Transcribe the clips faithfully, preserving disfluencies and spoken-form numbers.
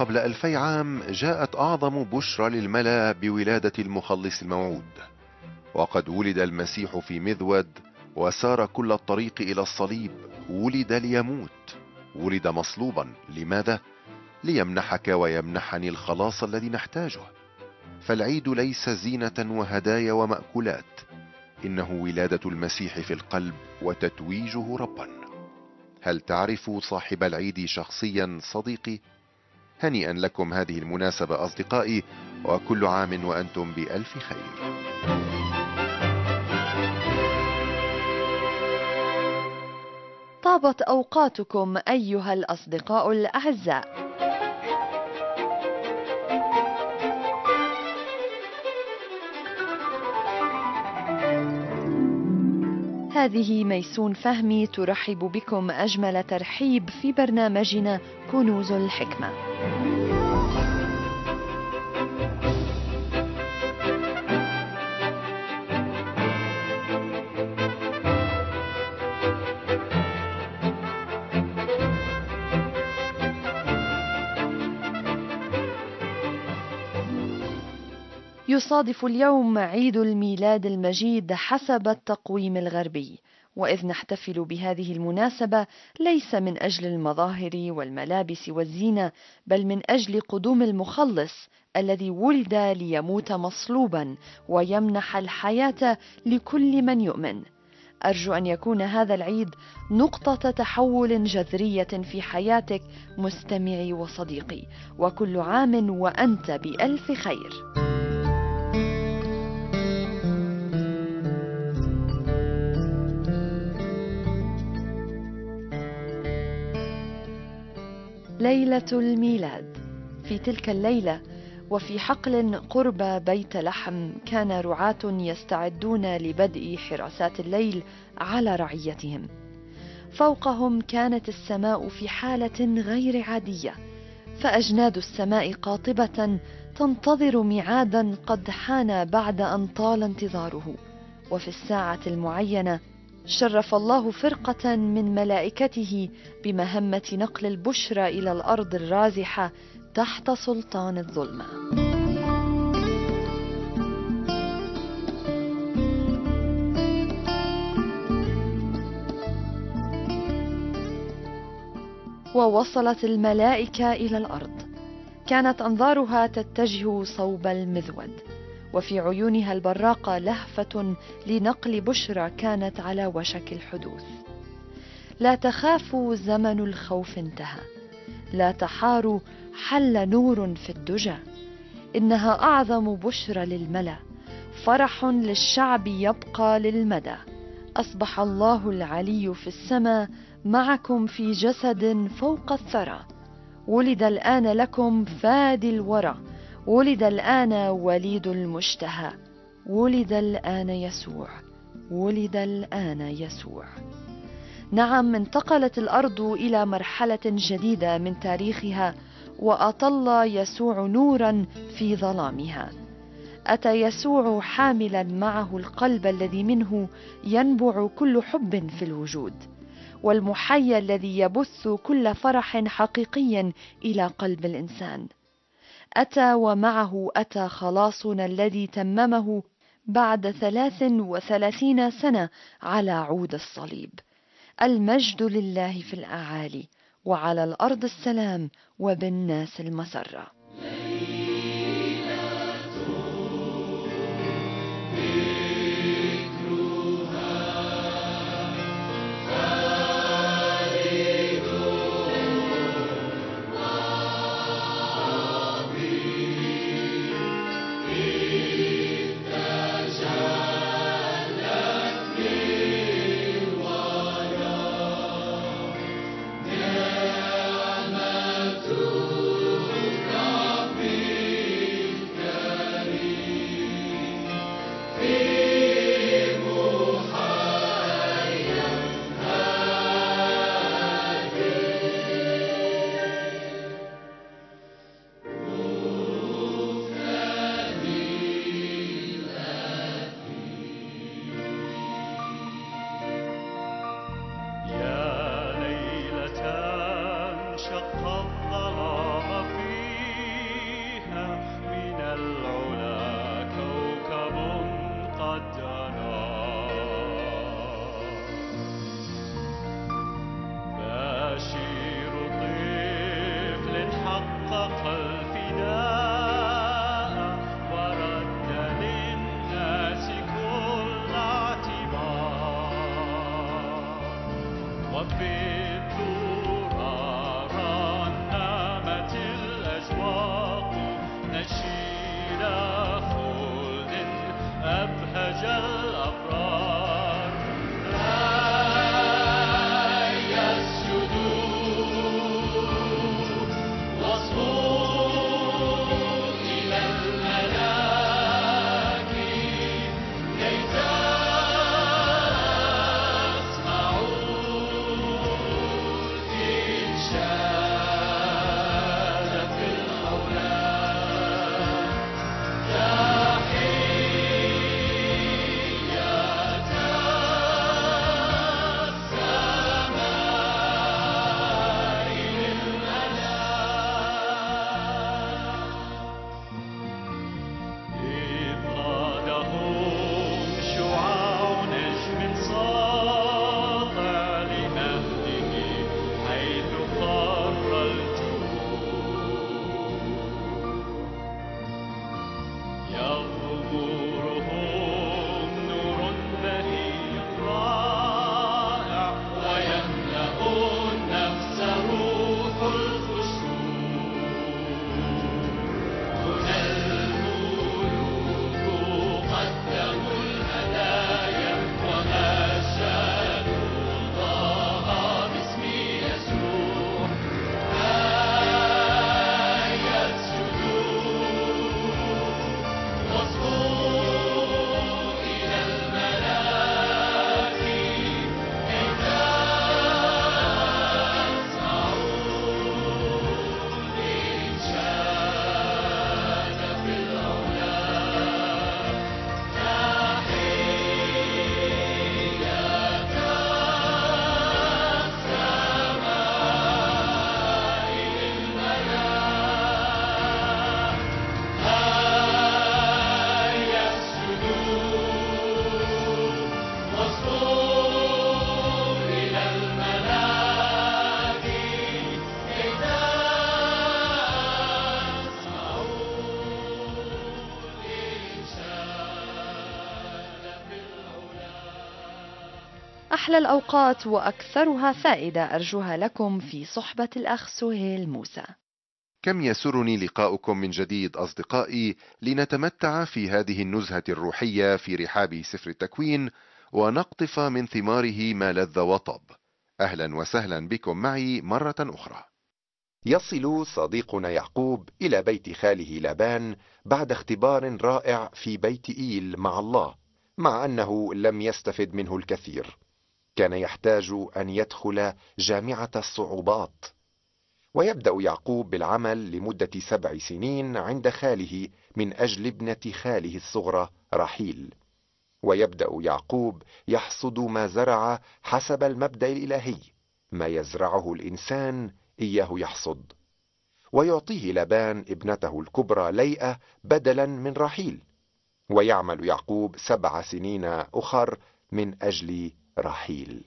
قبل ألفي عام جاءت أعظم بشرى للملا بولادة المخلص الموعود، وقد ولد المسيح في مذود وسار كل الطريق إلى الصليب. ولد ليموت، ولد مصلوبا. لماذا؟ ليمنحك ويمنحني الخلاص الذي نحتاجه. فالعيد ليس زينة وهدايا ومأكولات، إنه ولادة المسيح في القلب وتتويجه ربا. هل تعرف صاحب العيد شخصيا صديقي؟ هنيئا لكم هذه المناسبة أصدقائي، وكل عام وأنتم بألف خير. طابت أوقاتكم أيها الأصدقاء الأعزاء. هذه ميسون فهمي ترحب بكم أجمل ترحيب في برنامجنا كنوز الحكمة. يصادف اليوم عيد الميلاد المجيد حسب التقويم الغربي، وإذ نحتفل بهذه المناسبة ليس من أجل المظاهر والملابس والزينة، بل من أجل قدوم المخلص الذي ولد ليموت مصلوبا ويمنح الحياة لكل من يؤمن. أرجو أن يكون هذا العيد نقطة تحول جذرية في حياتك مستمعي وصديقي، وكل عام وأنت بألف خير. ليلة الميلاد. في تلك الليلة وفي حقل قرب بيت لحم كان رعاة يستعدون لبدء حراسات الليل على رعيتهم. فوقهم كانت السماء في حالة غير عادية، فأجناد السماء قاطبة تنتظر ميعادا قد حان بعد أن طال انتظاره. وفي الساعة المعينة شرف الله فرقة من ملائكته بمهمة نقل البشرى إلى الأرض الرازحة تحت سلطان الظلمة. ووصلت الملائكة إلى الأرض. كانت أنظارها تتجه صوب المذود، وفي عيونها البراقة لهفة لنقل بشرى كانت على وشك الحدوث. لا تخافوا، زمن الخوف انتهى. لا تحاروا، حل نور في الدجى. إنها أعظم بشرى للملا، فرح للشعب يبقى للمدى. أصبح الله العلي في السماء معكم في جسد فوق الثرى. ولد الآن لكم فادي الورى، ولد الآن وليد المشتهى، ولد الآن يسوع، ولد الآن يسوع. نعم، انتقلت الأرض إلى مرحلة جديدة من تاريخها، وأطل يسوع نورا في ظلامها. أتى يسوع حاملا معه القلب الذي منه ينبع كل حب في الوجود، والمحيا الذي يبث كل فرح حقيقي إلى قلب الإنسان. أتى ومعه أتى خلاصنا الذي تممه بعد ثلاث وثلاثين سنة على عود الصليب. المجد لله في الأعالي، وعلى الأرض السلام، وبالناس المسرة. أحلى الأوقات وأكثرها فائدة أرجوها لكم في صحبة الأخ سهيل موسى. كم يسرني لقاؤكم من جديد أصدقائي، لنتمتع في هذه النزهة الروحية في رحاب سفر التكوين ونقطف من ثماره ما لذ وطب. أهلا وسهلا بكم معي مرة أخرى. يصل صديقنا يعقوب إلى بيت خاله لابان بعد اختبار رائع في بيت إيل مع الله، مع أنه لم يستفد منه الكثير. كان يحتاج أن يدخل جامعة الصعوبات. ويبدأ يعقوب بالعمل لمدة سبع سنين عند خاله من أجل ابنة خاله الصغرى رحيل. ويبدأ يعقوب يحصد ما زرع حسب المبدأ الإلهي، ما يزرعه الإنسان إياه يحصد. ويعطيه لابان ابنته الكبرى ليئة بدلا من رحيل. ويعمل يعقوب سبع سنين أخر من أجل رحيل.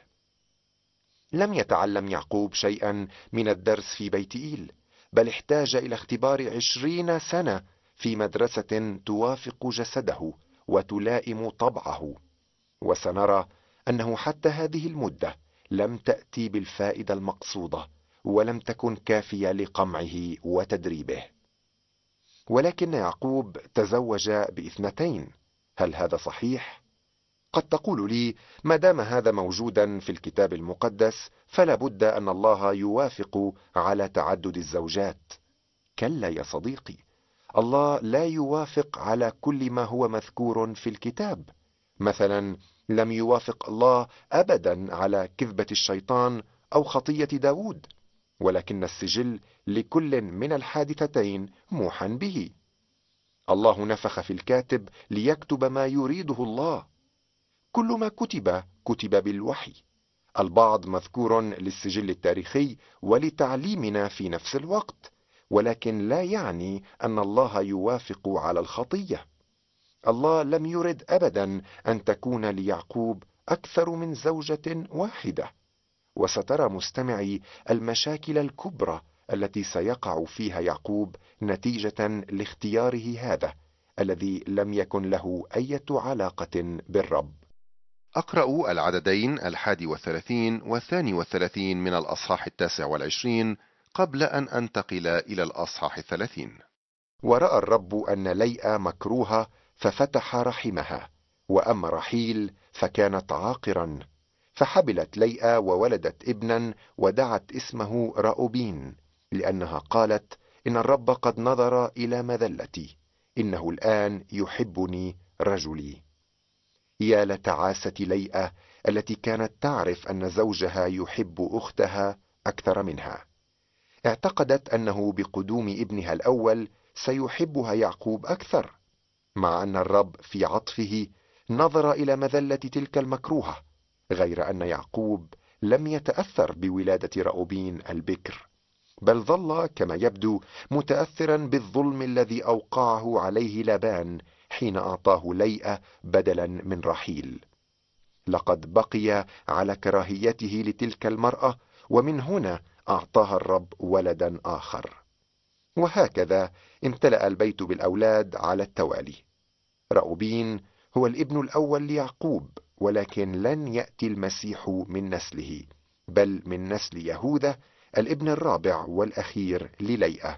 لم يتعلم يعقوب شيئا من الدرس في بيت إيل، بل احتاج إلى اختبار عشرين سنة في مدرسة توافق جسده وتلائم طبعه. وسنرى أنه حتى هذه المدة لم تأتي بالفائدة المقصودة، ولم تكن كافية لقمعه وتدريبه. ولكن يعقوب تزوج باثنتين. هل هذا صحيح؟ قد تقول لي: ما دام هذا موجودا في الكتاب المقدس فلا بد أن الله يوافق على تعدد الزوجات. كلا يا صديقي، الله لا يوافق على كل ما هو مذكور في الكتاب. مثلا، لم يوافق الله أبدا على كذبة الشيطان أو خطية داود، ولكن السجل لكل من الحادثتين موحى به. الله نفخ في الكاتب ليكتب ما يريده الله. كل ما كتب كتب بالوحي. البعض مذكور للسجل التاريخي ولتعليمنا في نفس الوقت، ولكن لا يعني أن الله يوافق على الخطية. الله لم يرد أبدا أن تكون ليعقوب أكثر من زوجة واحدة. وسترى مستمعي المشاكل الكبرى التي سيقع فيها يعقوب نتيجة لاختياره هذا الذي لم يكن له أي علاقة بالرب. أقرأ العددين الحادي والثلاثين والثاني والثلاثين من الأصحاح التاسع والعشرين قبل أن أنتقل إلى الأصحاح الثلاثين. ورأى الرب أن ليئة مكروهة ففتح رحمها، وأما رحيل فكانت عاقرا، فحبلت ليئة وولدت ابنا ودعت اسمه رأوبين، لأنها قالت: إن الرب قد نظر إلى مذلتي، إنه الآن يحبني رجلي. يا لتعاسة ليئة التي كانت تعرف أن زوجها يحب أختها أكثر منها. اعتقدت أنه بقدوم ابنها الأول سيحبها يعقوب أكثر، مع أن الرب في عطفه نظر إلى مذلة تلك المكروهة، غير أن يعقوب لم يتأثر بولادة رأوبين البكر، بل ظل كما يبدو متأثرا بالظلم الذي أوقعه عليه لابان حين أعطاه ليئة بدلا من رحيل. لقد بقي على كراهيته لتلك المرأة، ومن هنا أعطاها الرب ولدا آخر. وهكذا امتلأ البيت بالأولاد على التوالي. رأوبين هو الابن الأول ليعقوب، ولكن لن يأتي المسيح من نسله، بل من نسل يهوذا الابن الرابع والأخير لليئة.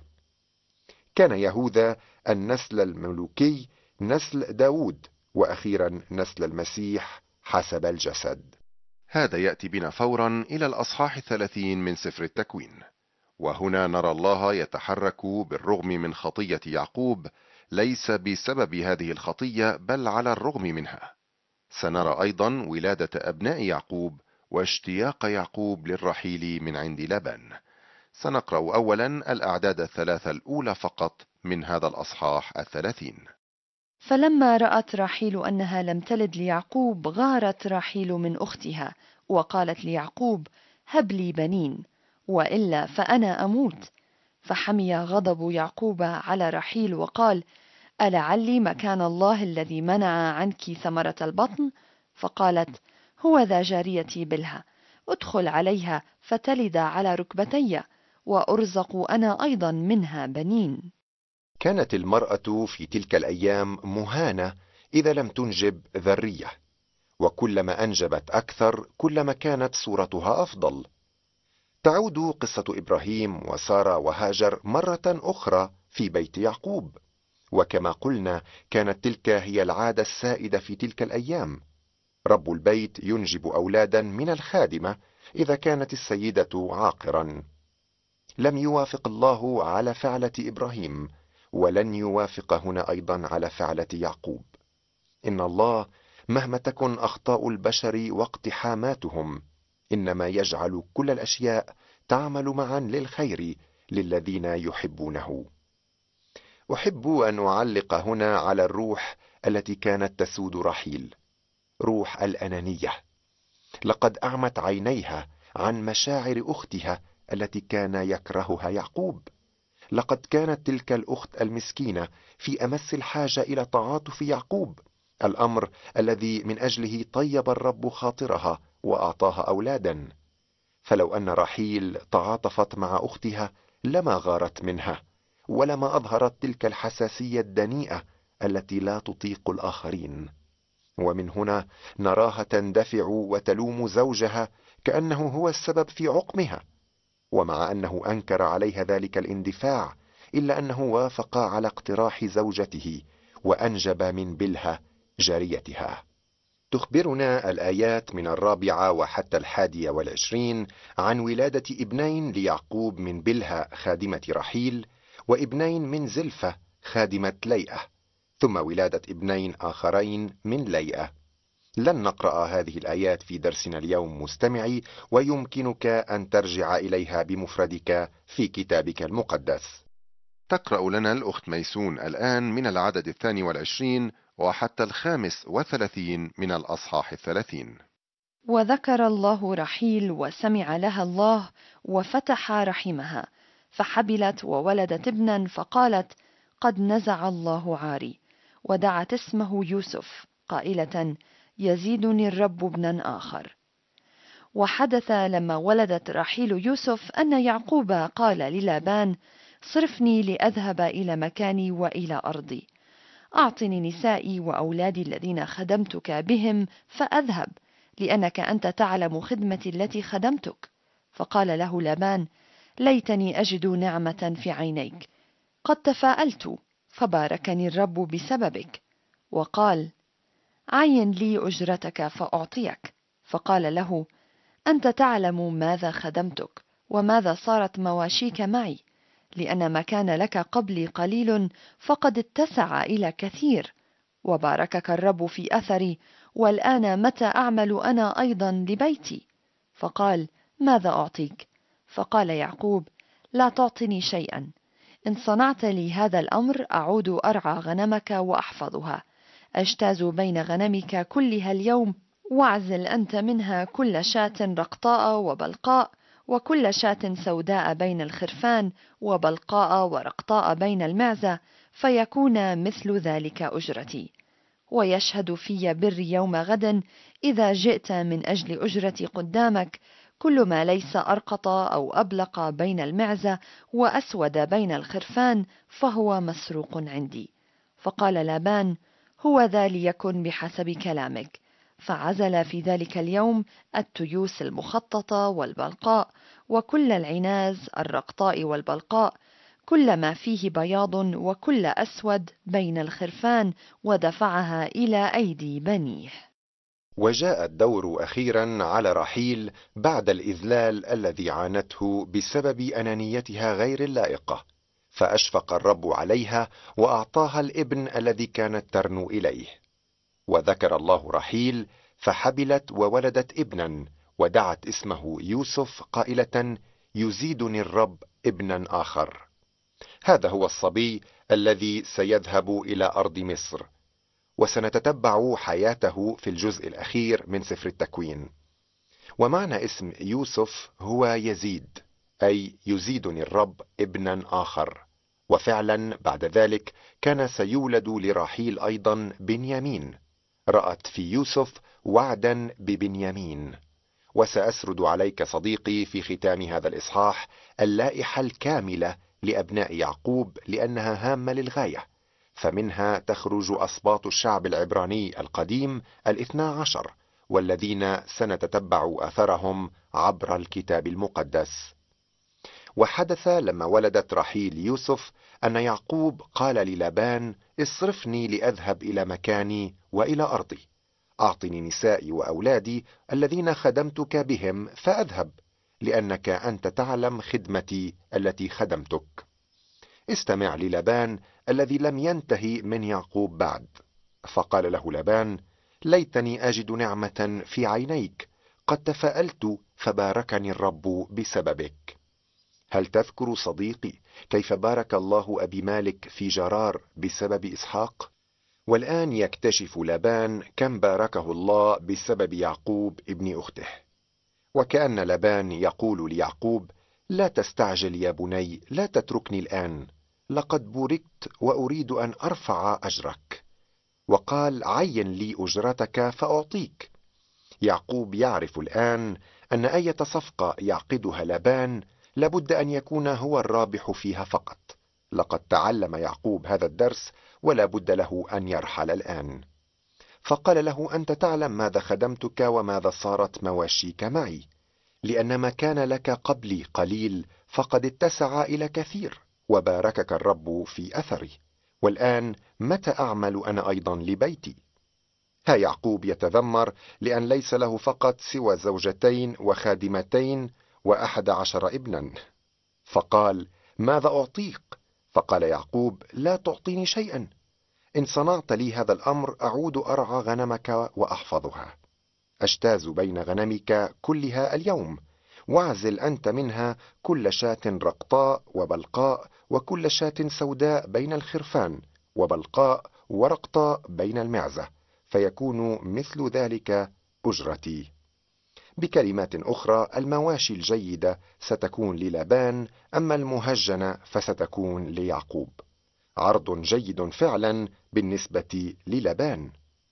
كان يهوذا النسل الملوكي، نسل داود، وأخيرا نسل المسيح حسب الجسد. هذا يأتي بنا فورا إلى الأصحاح الثلاثين من سفر التكوين، وهنا نرى الله يتحرك بالرغم من خطية يعقوب، ليس بسبب هذه الخطية بل على الرغم منها. سنرى أيضا ولادة أبناء يعقوب واشتياق يعقوب للرحيل من عند لابان. سنقرأ أولا الأعداد الثلاثة الأولى فقط من هذا الأصحاح الثلاثين. فلما رأت راحيل أنها لم تلد ليعقوب غارت راحيل من أختها، وقالت ليعقوب: هب لي بنين، وإلا فأنا أموت. فحمي غضب يعقوب على راحيل وقال: ألعلي مكان الله الذي منع عنك ثمرة البطن؟ فقالت: هو ذا جاريتي بلها، ادخل عليها فتلد على ركبتي، وأرزق أنا أيضا منها بنين. كانت المرأة في تلك الأيام مهانة إذا لم تنجب ذرية، وكلما أنجبت أكثر كلما كانت صورتها أفضل. تعود قصة إبراهيم وسارة وهاجر مرة أخرى في بيت يعقوب، وكما قلنا كانت تلك هي العادة السائدة في تلك الأيام. رب البيت ينجب أولادا من الخادمة إذا كانت السيدة عاقرا. لم يوافق الله على فعلة إبراهيم، ولن يوافق هنا أيضا على فعلة يعقوب. إن الله مهما تكن أخطاء البشر واقتحاماتهم، إنما يجعل كل الأشياء تعمل معا للخير للذين يحبونه. أحب أن أعلق هنا على الروح التي كانت تسود رحيل، روح الأنانية. لقد أعمت عينيها عن مشاعر أختها التي كان يكرهها يعقوب. لقد كانت تلك الأخت المسكينة في أمس الحاجة إلى تعاطف يعقوب، الأمر الذي من أجله طيب الرب خاطرها وأعطاها أولادا. فلو أن رحيل تعاطفت مع أختها لما غارت منها، ولما أظهرت تلك الحساسية الدنيئة التي لا تطيق الآخرين. ومن هنا نراها تندفع وتلوم زوجها كأنه هو السبب في عقمها، ومع أنه أنكر عليها ذلك الاندفاع، إلا أنه وافق على اقتراح زوجته وأنجب من بلها جاريتها. تخبرنا الآيات من الرابعة وحتى الحادية والعشرين عن ولادة ابنين ليعقوب من بلها خادمة رحيل، وابنين من زلفة خادمة ليئة، ثم ولادة ابنين آخرين من ليئة. لن نقرأ هذه الآيات في درسنا اليوم مستمعي، ويمكنك أن ترجع إليها بمفردك في كتابك المقدس. تقرأ لنا الأخت ميسون الآن من العدد الثاني والعشرين وحتى الخامس والثلاثين من الأصحاح الثلاثين. وذكر الله رحيل وسمع لها الله وفتح رحمها، فحبلت وولدت ابنا، فقالت: قد نزع الله عاري، ودعت اسمه يوسف قائلة: يزيدني الرب ابنا آخر. وحدث لما ولدت رحيل يوسف أن يعقوب قال للابان: صرفني لأذهب إلى مكاني وإلى أرضي، أعطني نسائي وأولادي الذين خدمتك بهم فأذهب، لأنك أنت تعلم خدمتي التي خدمتك. فقال له لابان: ليتني أجد نعمة في عينيك، قد تفاءلت، فباركني الرب بسببك. وقال: عين لي أجرتك فأعطيك. فقال له: أنت تعلم ماذا خدمتك وماذا صارت مواشيك معي، لأن ما كان لك قبلي قليل فقد اتسع إلى كثير، وباركك الرب في أثري، والآن متى أعمل أنا أيضا لبيتي؟ فقال: ماذا أعطيك؟ فقال يعقوب: لا تعطني شيئا، إن صنعت لي هذا الأمر أعود أرعى غنمك وأحفظها، أجتاز بين غنمك كلها اليوم، واعزل أنت منها كل شاة رقطاء وبلقاء، وكل شاة سوداء بين الخرفان، وبلقاء ورقطاء بين المعزة، فيكون مثل ذلك أجرتي. ويشهد في بري يوم غد إذا جئت من أجل أجرتي قدامك، كل ما ليس أرقط أو أبلق بين المعزة وأسود بين الخرفان فهو مسروق عندي. فقال لابان: هو ذا ليكن بحسب كلامك. فعزل في ذلك اليوم التيوس المخططة والبلقاء، وكل العناز الرقطاء والبلقاء، كل ما فيه بياض وكل أسود بين الخرفان، ودفعها إلى أيدي بنيه. وجاء الدور أخيرا على رحيل بعد الإذلال الذي عانته بسبب أنانيتها غير اللائقة، فأشفق الرب عليها وأعطاها الابن الذي كانت ترنو إليه. وذكر الله رحيل فحبلت وولدت ابنا، ودعت اسمه يوسف قائلة: يزيدني الرب ابنا آخر. هذا هو الصبي الذي سيذهب إلى أرض مصر، وسنتتبع حياته في الجزء الأخير من سفر التكوين. ومعنى اسم يوسف هو يزيد، أي يزيدني الرب ابنا آخر. وفعلا بعد ذلك كان سيولد لراحيل أيضا بنيامين، رأت في يوسف وعدا ببنيامين. وسأسرد عليك صديقي في ختام هذا الإصحاح اللائحة الكاملة لأبناء يعقوب، لأنها هامة للغاية، فمنها تخرج أسباط الشعب العبراني القديم الاثنى عشر، والذين سنتتبع أثرهم عبر الكتاب المقدس. وحدث لما ولدت رحيل يوسف أن يعقوب قال للابان: اصرفني لأذهب إلى مكاني وإلى أرضي، أعطني نسائي وأولادي الذين خدمتك بهم فأذهب، لأنك أنت تعلم خدمتي التي خدمتك. استمع للابان الذي لم ينتهي من يعقوب بعد. فقال له لابان: ليتني أجد نعمة في عينيك، قد تفاءلت فباركني الرب بسببك. هل تذكر صديقي كيف بارك الله أبي مالك في جرار بسبب إسحاق؟ والآن يكتشف لابان كم باركه الله بسبب يعقوب ابن أخته. وكأن لابان يقول ليعقوب: لا تستعجل يا بني، لا تتركني الآن، لقد بوركت وأريد أن أرفع أجرك. وقال: عين لي أجرتك فأعطيك. يعقوب يعرف الآن أن أي صفقة يعقدها لابان لابد أن يكون هو الرابح فيها فقط. لقد تعلم يعقوب هذا الدرس، ولا بد له أن يرحل الآن. فقال له: أنت تعلم ماذا خدمتك وماذا صارت مواشيك معي، لأن ما كان لك قبلي قليل فقد اتسع إلى كثير، وباركك الرب في أثري، والآن متى أعمل أنا أيضا لبيتي؟ ها يعقوب يتذمر لأن ليس له فقط سوى زوجتين وخادمتين وأحد عشر ابنا. فقال: ماذا أعطيك؟ فقال يعقوب: لا تعطيني شيئا، إن صنعت لي هذا الأمر أعود أرعى غنمك وأحفظها، أجتاز بين غنمك كلها اليوم، واعزل أنت منها كل شاة رقطاء وبلقاء، وكل شاة سوداء بين الخرفان، وبلقاء ورقطاء بين المعزة، فيكون مثل ذلك أجرتي. بكلمات أخرى، المواشي الجيدة ستكون للابان، أما المهجنة فستكون ليعقوب. عرض جيد فعلا بالنسبة للابان.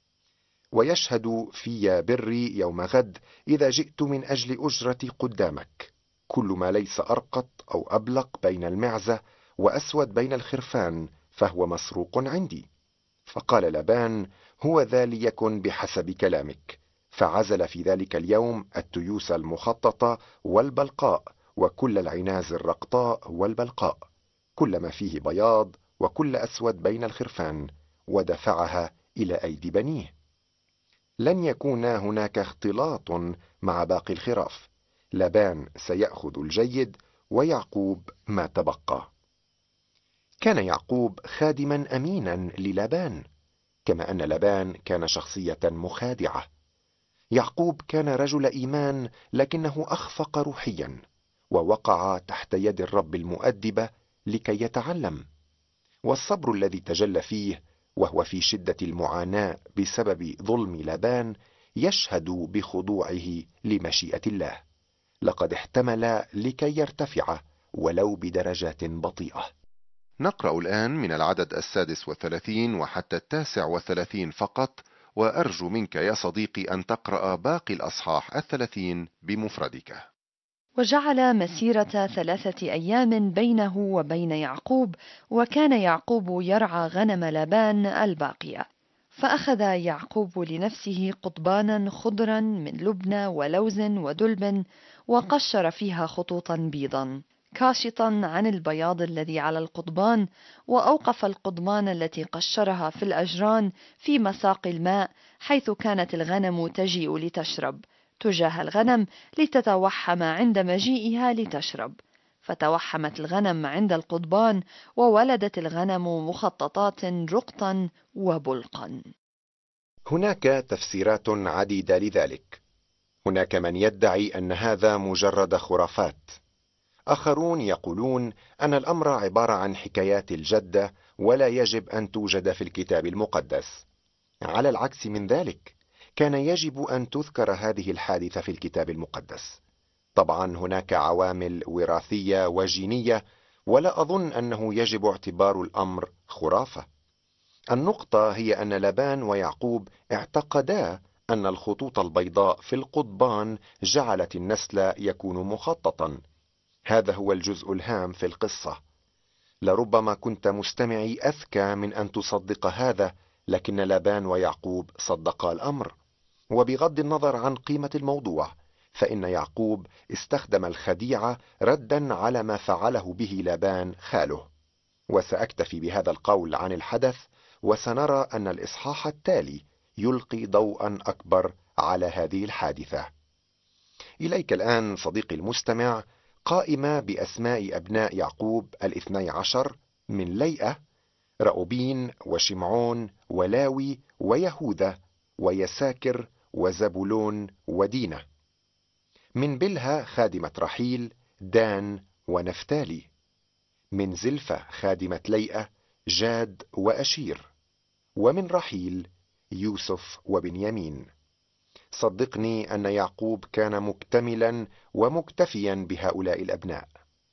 ويشهد في بري يوم غد إذا جئت من أجل أجرتي قدامك، كل ما ليس أرقط أو أبلق بين المعزة وأسود بين الخرفان فهو مسروق عندي. فقال لابان: هو ذا ليكن بحسب كلامك. فعزل في ذلك اليوم التيوس المخططة والبلقاء وكل العناز الرقطاء والبلقاء، كل ما فيه بياض وكل أسود بين الخرفان، ودفعها إلى أيدي بنيه. لن يكون هناك اختلاط مع باقي الخراف، لابان سيأخذ الجيد ويعقوب ما تبقى. كان يعقوب خادما أمينا للابان، كما أن لابان كان شخصية مخادعة. يعقوب كان رجل إيمان، لكنه أخفق روحيا، ووقع تحت يد الرب المؤدبة لكي يتعلم. والصبر الذي تجلى فيه وهو في شدة المعاناة بسبب ظلم لابان يشهد بخضوعه لمشيئة الله. لقد احتمل لكي يرتفع ولو بدرجات بطيئة. نقرأ الآن من العدد السادس والثلاثين وحتى التاسع والثلاثين فقط، وأرجو منك يا صديقي أن تقرأ باقي الأصحاح الثلاثين بمفردك. وجعل مسيرة ثلاثة أيام بينه وبين يعقوب، وكان يعقوب يرعى غنم لابان الباقية. فأخذ يعقوب لنفسه قضبانا خضرا من لبنى ولوز ودلب، وقشر فيها خطوطا بيضا كاشطا عن البياض الذي على القضبان، وأوقف القضبان التي قشرها في الأجران في مساق الماء حيث كانت الغنم تجيء لتشرب، تجاه الغنم لتتوحم عند مجيئها لتشرب. فتوحمت الغنم عند القضبان، وولدت الغنم مخططات رقطا وبلقا. هناك تفسيرات عديدة لذلك. هناك من يدعي أن هذا مجرد خرافات، آخرون يقولون أن الأمر عبارة عن حكايات الجدة ولا يجب أن توجد في الكتاب المقدس. على العكس من ذلك، كان يجب أن تذكر هذه الحادثة في الكتاب المقدس. طبعا هناك عوامل وراثية وجينية، ولا أظن أنه يجب اعتبار الأمر خرافة. النقطة هي أن لابان ويعقوب اعتقدا أن الخطوط البيضاء في القضبان جعلت النسل يكون مخططا. هذا هو الجزء الهام في القصة. لربما كنت مستمعي أذكى من أن تصدق هذا، لكن لابان ويعقوب صدقا الأمر. وبغض النظر عن قيمة الموضوع، فإن يعقوب استخدم الخديعة ردا على ما فعله به لابان خاله. وسأكتفي بهذا القول عن الحدث، وسنرى أن الإصحاح التالي يلقي ضوءا أكبر على هذه الحادثة. إليك الآن صديقي المستمع قائمة بأسماء أبناء يعقوب الاثني عشر من ليئة: رأوبين وشمعون ولاوي ويهوذا ويساكر وزبولون ودينة. من بلها خادمة رحيل دان ونفتالي. من زلفة خادمة ليئة جاد وأشير. ومن رحيل يوسف وبنيامين. صدقني أن يعقوب كان مكتملا ومكتفيا بهؤلاء الأبناء.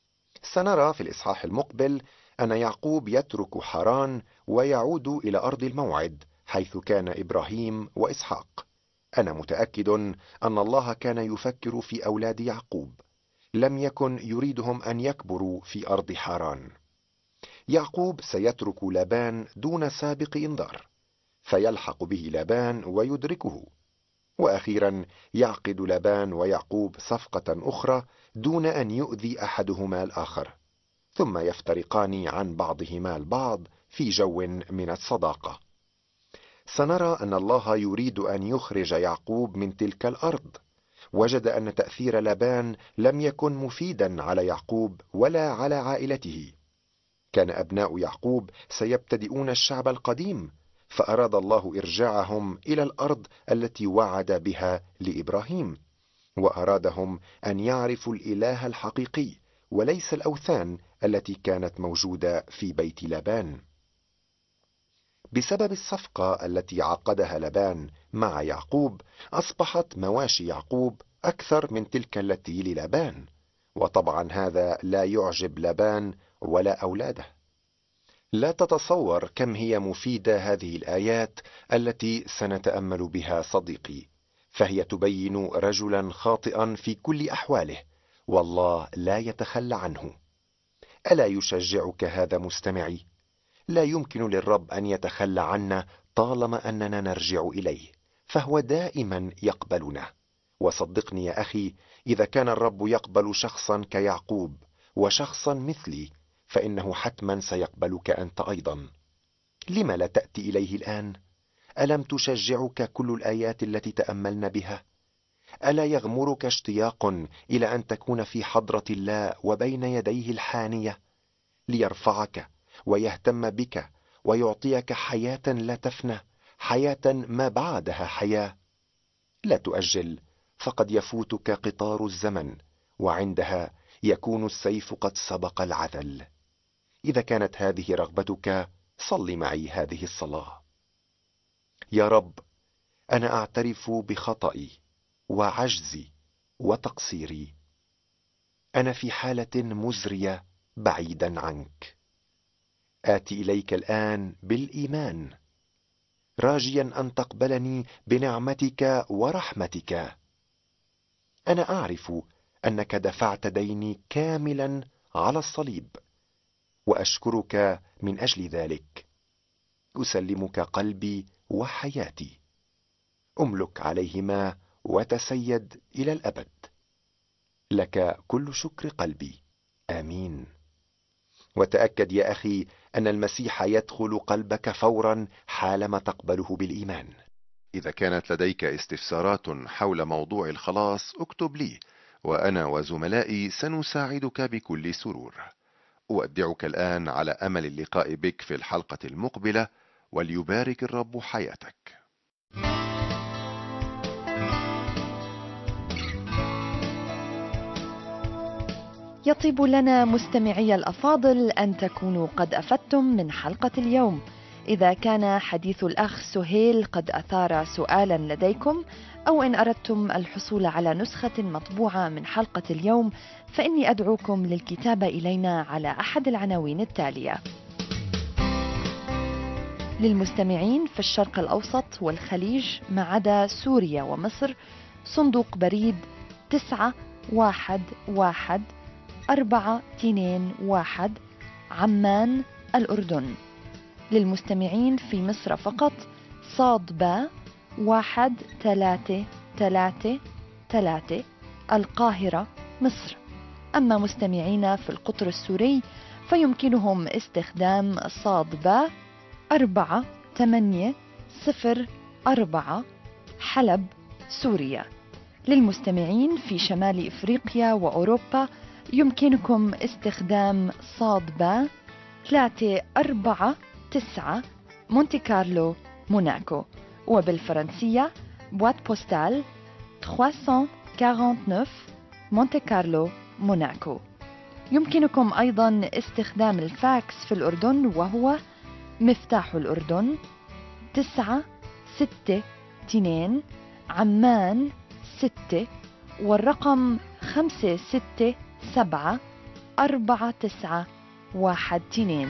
سنرى في الإصحاح المقبل أن يعقوب يترك حران ويعود إلى أرض الموعد حيث كان إبراهيم وإسحاق. أنا متأكد أن الله كان يفكر في أولاد يعقوب، لم يكن يريدهم أن يكبروا في أرض حران. يعقوب سيترك لابان دون سابق إنذار، فيلحق به لابان ويدركه. وأخيرا يعقد لابان ويعقوب صفقة أخرى دون أن يؤذي أحدهما الآخر، ثم يفترقان عن بعضهما البعض في جو من الصداقة. سنرى أن الله يريد أن يخرج يعقوب من تلك الأرض. وجد أن تأثير لابان لم يكن مفيدا على يعقوب ولا على عائلته. كان أبناء يعقوب سيبتدئون الشعب القديم، فأراد الله إرجاعهم إلى الأرض التي وعد بها لإبراهيم، وأرادهم أن يعرفوا الإله الحقيقي وليس الأوثان التي كانت موجودة في بيت لابان. بسبب الصفقة التي عقدها لابان مع يعقوب، أصبحت مواشي يعقوب أكثر من تلك التي للابان، وطبعا هذا لا يعجب لابان ولا أولاده. لا تتصور كم هي مفيدة هذه الآيات التي سنتأمل بها صديقي، فهي تبين رجلا خاطئا في كل أحواله، والله لا يتخلى عنه. ألا يشجعك هذا مستمعي؟ لا يمكن للرب أن يتخلى عنا طالما أننا نرجع إليه، فهو دائما يقبلنا. وصدقني يا أخي، إذا كان الرب يقبل شخصا كيعقوب وشخصا مثلي، فإنه حتما سيقبلك أنت أيضا. لم لا تأتي إليه الآن؟ ألم تشجعك كل الآيات التي تأملنا بها؟ ألا يغمرك اشتياق إلى أن تكون في حضرة الله وبين يديه الحانية، ليرفعك ويهتم بك ويعطيك حياة لا تفنى، حياة ما بعدها حياة؟ لا تؤجل، فقد يفوتك قطار الزمن، وعندها يكون السيف قد سبق العذل. إذا كانت هذه رغبتك، صل معي هذه الصلاة. يا رب، أنا أعترف بخطئي وعجزي وتقصيري. أنا في حالة مزرية بعيدا عنك. آتي إليك الآن بالإيمان، راجيا أن تقبلني بنعمتك ورحمتك. أنا أعرف أنك دفعت ديني كاملا على الصليب، وأشكرك من أجل ذلك. أسلمك قلبي وحياتي، أملك عليهما وتسيد إلى الأبد. لك كل شكر قلبي، آمين. وتأكد يا أخي أن المسيح يدخل قلبك فورا حالما تقبله بالإيمان. إذا كانت لديك استفسارات حول موضوع الخلاص اكتب لي، وأنا وزملائي سنساعدك بكل سرور. أودعك الآن على أمل اللقاء بك في الحلقة المقبلة، وليبارك الرب حياتك. يطيب لنا مستمعي الأفاضل أن تكونوا قد أفدتم من حلقة اليوم. إذا كان حديث الأخ سهيل قد أثار سؤالا لديكم، أو إن أردتم الحصول على نسخة مطبوعة من حلقة اليوم، فإني أدعوكم للكتابة إلينا على أحد العناوين التالية: للمستمعين في الشرق الأوسط والخليج ما عدا سوريا ومصر، صندوق بريد تسعة واحد واحد أربعة اثنين واحد، عمان، الأردن. للمستمعين في مصر فقط، صاد با واحد ثلاثة ثلاثة ثلاثة، القاهرة، مصر. أما مستمعين في القطر السوري فيمكنهم استخدام صاد با أربعة ثمانية صفر أربعة، حلب، سوريا. للمستمعين في شمال إفريقيا وأوروبا يمكنكم استخدام صاد با ثلاثة أربعة تسعة، مونتي كارلو، موناكو. وبالفرنسية بوات بوستال ثلاثمئة وأربعة وأربعين، مونتي كارلو، موناكو. يمكنكم أيضا استخدام الفاكس في الأردن، وهو مفتاح الأردن تسعة ستة اثنين، عمان ستة، والرقم خمسة ستة سبعة أربعة تسعة واحد اثنين.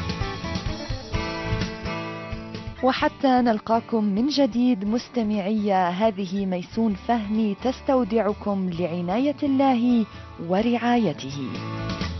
وحتى نلقاكم من جديد مستمعي، هذه ميسون فهمي تستودعكم لعناية الله ورعايته.